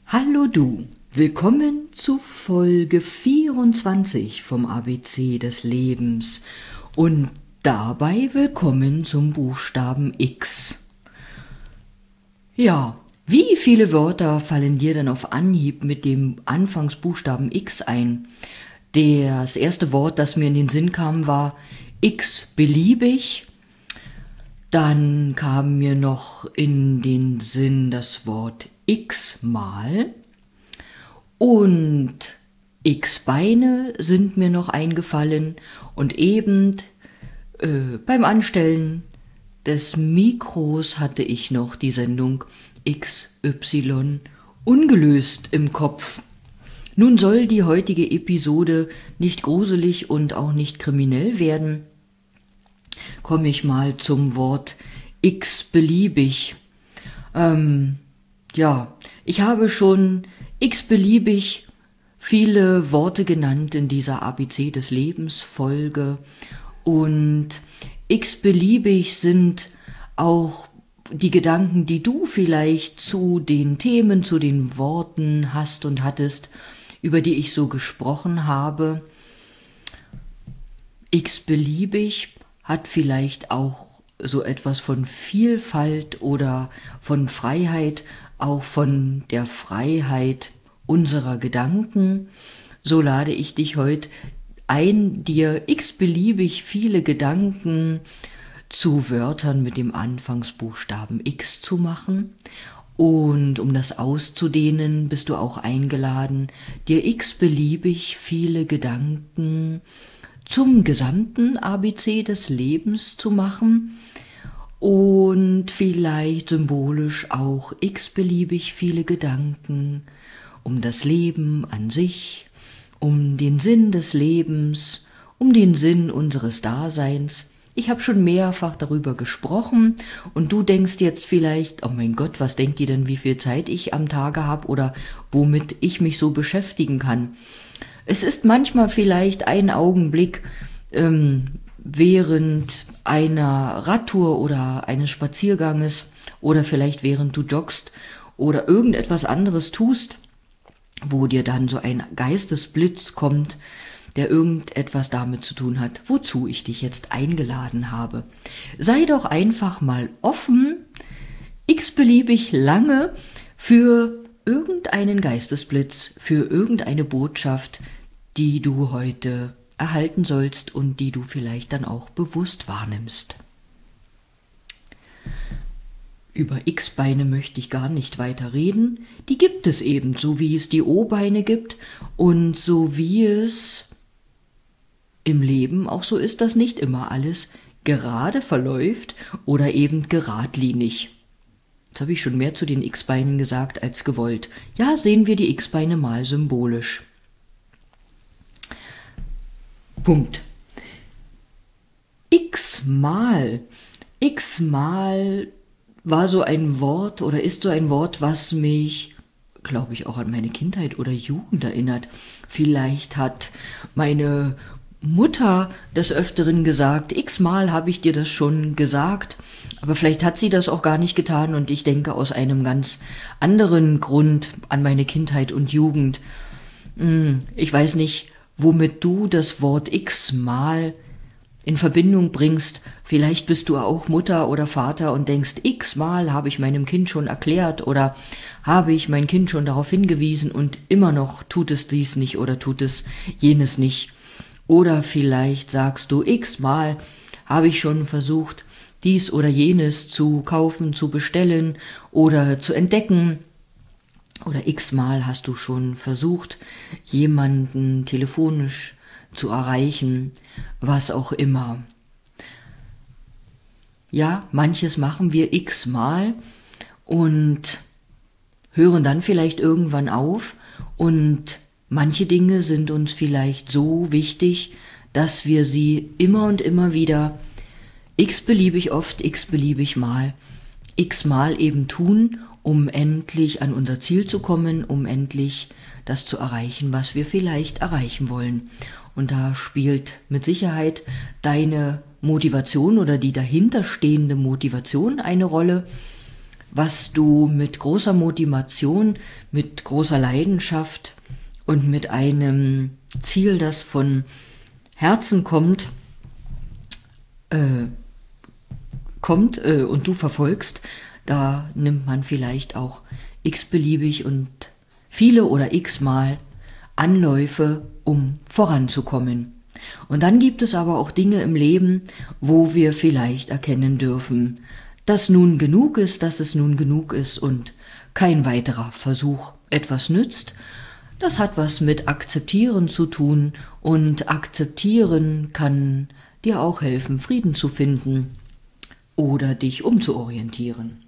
Hallo du, willkommen zu Folge 24 vom ABC des Lebens und dabei willkommen zum Buchstaben X. Ja, wie viele Wörter fallen dir denn auf Anhieb mit dem Anfangsbuchstaben X ein? Das erste Wort, das mir in den Sinn kam, war x-beliebig. Dann kam mir noch in den Sinn das Wort x-mal und x-Beine sind mir noch eingefallen und eben beim Anstellen des Mikros hatte ich noch die Sendung XY ungelöst im Kopf. Nun soll die heutige Episode nicht gruselig und auch nicht kriminell werden. Komme ich mal zum Wort x-beliebig. Ich habe schon x-beliebig viele Worte genannt in dieser ABC des Lebens Folge und x-beliebig sind auch die Gedanken, die du vielleicht zu den Themen, zu den Worten hast und hattest, über die ich so gesprochen habe. X-beliebig hat vielleicht auch so etwas von Vielfalt oder von Freiheit, auch von der Freiheit unserer Gedanken. So lade ich dich heute ein, dir x-beliebig viele Gedanken zu Wörtern mit dem Anfangsbuchstaben X zu machen. Und um das auszudehnen, bist du auch eingeladen, dir x-beliebig viele Gedanken zum gesamten ABC des Lebens zu machen und vielleicht symbolisch auch x-beliebig viele Gedanken um das Leben an sich, um den Sinn des Lebens, um den Sinn unseres Daseins. Ich habe schon mehrfach darüber gesprochen und du denkst jetzt vielleicht, oh mein Gott, was denkt die denn, wie viel Zeit ich am Tage habe oder womit ich mich so beschäftigen kann. Es ist manchmal vielleicht ein Augenblick während einer Radtour oder eines Spazierganges oder vielleicht während du joggst oder irgendetwas anderes tust, wo dir dann so ein Geistesblitz kommt, der irgendetwas damit zu tun hat, wozu ich dich jetzt eingeladen habe. Sei doch einfach mal offen, x-beliebig lange für irgendeinen Geistesblitz, für irgendeine Botschaft, die du heute erhalten sollst und die du vielleicht dann auch bewusst wahrnimmst. Über X-Beine möchte ich gar nicht weiter reden. Die gibt es eben, so wie es die O-Beine gibt und so wie es im Leben auch so ist, dass nicht immer alles gerade verläuft oder eben geradlinig. Jetzt habe ich schon mehr zu den X-Beinen gesagt als gewollt. Ja, sehen wir die X-Beine mal symbolisch. Punkt. X-mal. X-mal war so ein Wort oder ist so ein Wort, was mich, glaube ich, auch an meine Kindheit oder Jugend erinnert. Vielleicht hat meine Mutter des Öfteren gesagt, x-mal habe ich dir das schon gesagt, aber vielleicht hat sie das auch gar nicht getan und ich denke aus einem ganz anderen Grund an meine Kindheit und Jugend. Ich weiß nicht, womit du das Wort x-mal in Verbindung bringst. Vielleicht bist du auch Mutter oder Vater und denkst, x-mal habe ich meinem Kind schon erklärt oder habe ich mein Kind schon darauf hingewiesen und immer noch tut es dies nicht oder tut es jenes nicht. Oder vielleicht sagst du, x-mal habe ich schon versucht, dies oder jenes zu kaufen, zu bestellen oder zu entdecken. Oder x-mal hast du schon versucht, jemanden telefonisch zu erreichen, was auch immer. Ja, manches machen wir x-mal und hören dann vielleicht irgendwann auf und manche Dinge sind uns vielleicht so wichtig, dass wir sie immer und immer wieder x-beliebig oft, x-beliebig mal, x-mal eben tun, um endlich an unser Ziel zu kommen, um endlich das zu erreichen, was wir vielleicht erreichen wollen. Und da spielt mit Sicherheit deine Motivation oder die dahinterstehende Motivation eine Rolle. was du mit großer Motivation, mit großer Leidenschaft und mit einem Ziel, das von Herzen kommt, und du verfolgst, da nimmt man vielleicht auch x-beliebig und viele oder x-mal Anläufe, um voranzukommen. Und dann gibt es aber auch Dinge im Leben, wo wir vielleicht erkennen dürfen, dass es nun genug ist und kein weiterer Versuch etwas nützt. Das hat was mit Akzeptieren zu tun, und Akzeptieren kann dir auch helfen, Frieden zu finden oder dich umzuorientieren.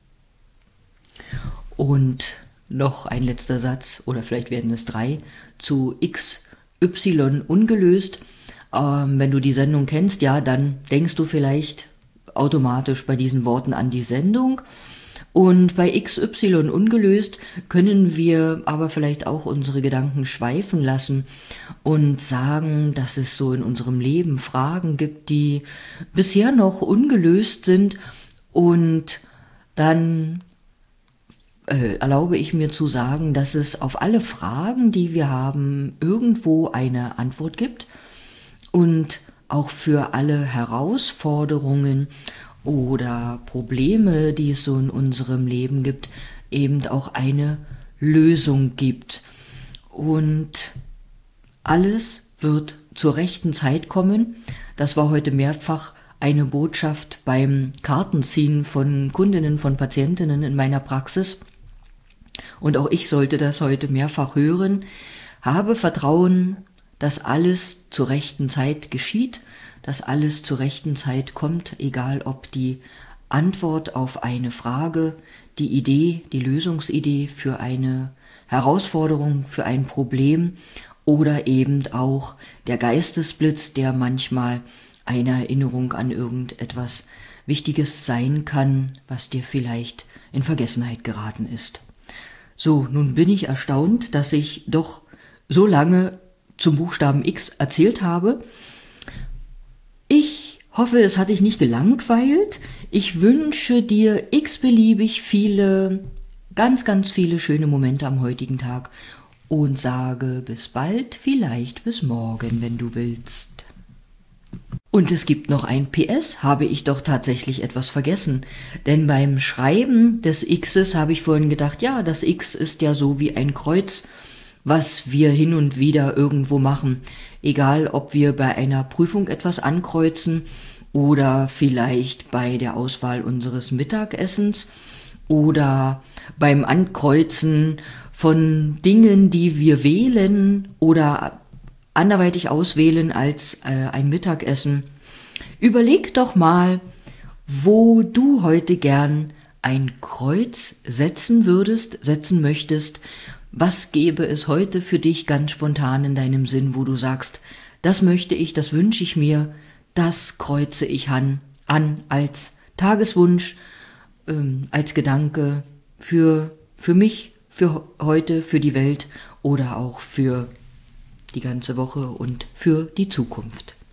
Und noch ein letzter Satz, oder vielleicht werden es 3, zu XY ungelöst. Wenn du die Sendung kennst, ja, dann denkst du vielleicht automatisch bei diesen Worten an die Sendung. Und bei XY ungelöst können wir aber vielleicht auch unsere Gedanken schweifen lassen und sagen, dass es so in unserem Leben Fragen gibt, die bisher noch ungelöst sind. Und dann erlaube ich mir zu sagen, dass es auf alle Fragen, die wir haben, irgendwo eine Antwort gibt, und auch für alle Herausforderungen oder Probleme, die es so in unserem Leben gibt, eben auch eine Lösung gibt. Und alles wird zur rechten Zeit kommen. Das war heute mehrfach eine Botschaft beim Kartenziehen von Kundinnen, von Patientinnen in meiner Praxis. Und auch ich sollte das heute mehrfach hören. Habe Vertrauen, dass alles zur rechten Zeit geschieht, dass alles zur rechten Zeit kommt, egal ob die Antwort auf eine Frage, die Idee, die Lösungsidee für eine Herausforderung, für ein Problem oder eben auch der Geistesblitz, der manchmal eine Erinnerung an irgendetwas Wichtiges sein kann, was dir vielleicht in Vergessenheit geraten ist. So, nun bin ich erstaunt, dass ich doch so lange zum Buchstaben X erzählt habe. Ich hoffe, es hat dich nicht gelangweilt. Ich wünsche dir x-beliebig viele, ganz, ganz viele schöne Momente am heutigen Tag und sage bis bald, vielleicht bis morgen, wenn du willst. Und es gibt noch ein PS, habe ich doch tatsächlich etwas vergessen. Denn beim Schreiben des Xs habe ich vorhin gedacht, ja, das X ist ja so wie ein Kreuz, was wir hin und wieder irgendwo machen. Egal, ob wir bei einer Prüfung etwas ankreuzen oder vielleicht bei der Auswahl unseres Mittagessens oder beim Ankreuzen von Dingen, die wir wählen oder anderweitig auswählen als ein Mittagessen. Überleg doch mal, wo du heute gern ein Kreuz setzen möchtest. Was gäbe es heute für dich ganz spontan in deinem Sinn, wo du sagst, das möchte ich, das wünsche ich mir, das kreuze ich an als Tageswunsch, als Gedanke für mich, für heute, für die Welt oder auch für die ganze Woche und für die Zukunft.